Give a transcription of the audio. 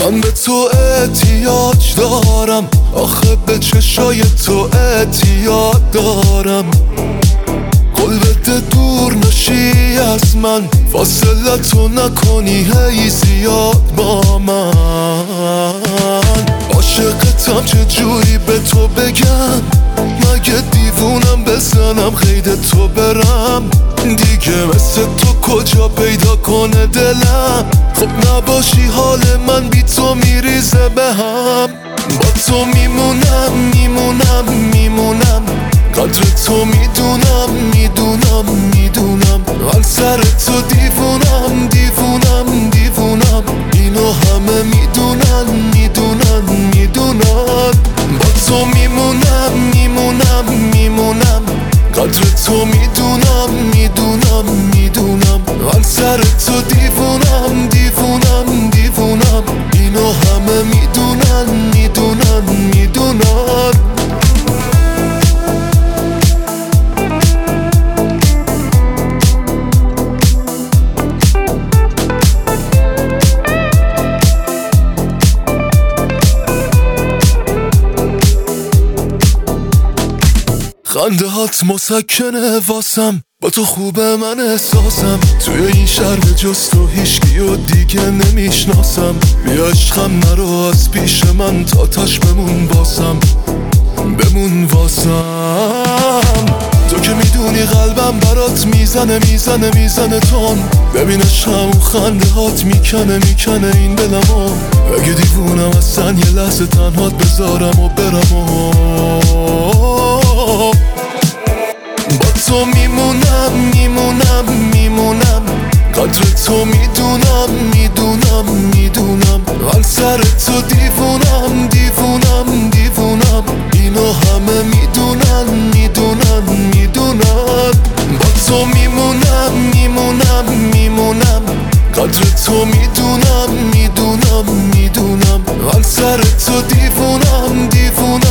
من به تو احتیاج دارم، آخه به چشای تو اعتیاد دارم. قول بده دور نشی از من، فاصله تو نکنی هی زیاد با من. عاشقتم چجوری به تو بگم، مگه دیوونم بزنم قید تو برم. دیگه مثل تو کجا پیدا کنه دلم، خب نباشی حال من بی تو میریزه به هم. با تو میمونم میمونم میمونم، قدر تو میدونم میدونم میدونم. من سر تو دیوونم دیوونم دیوونم، اینو همه میدونن میدونن میدونن. با تو میمونم میمونم میمونم، قدر تو میدونم میدونم میدونم. من سر تو دیوونم دیوونم دیوونم، اینو همه میدونن میدونن میدونن. خنده هات مسکنه واسم، با تو خوبه من احساسم. توی این شهر به جز تو هیچکی و دیگه نمیشناسم. بیا عشقم نرو از پیش من، تا تاش بمون واسم بمون واسم. تو که میدونی قلبم برات میزنه میزنه میزنه تون. ببین عشقم و خنده هات میکنه میکنه این دلمو. اگه دیوونم اصلا یه لحظه تنهات بذارم و برم و با تو میمونم میمونم میمونم، قدر تو میدونم میدونم میدونم. من سر تو دیوونم دیوونم دیوونم، اینو همه میدونن میدونن میدونن. با تو میمونم میمونم میمونم، قدر تو میدونم میدونم میدونم. من سر تو دیوونم دیوونم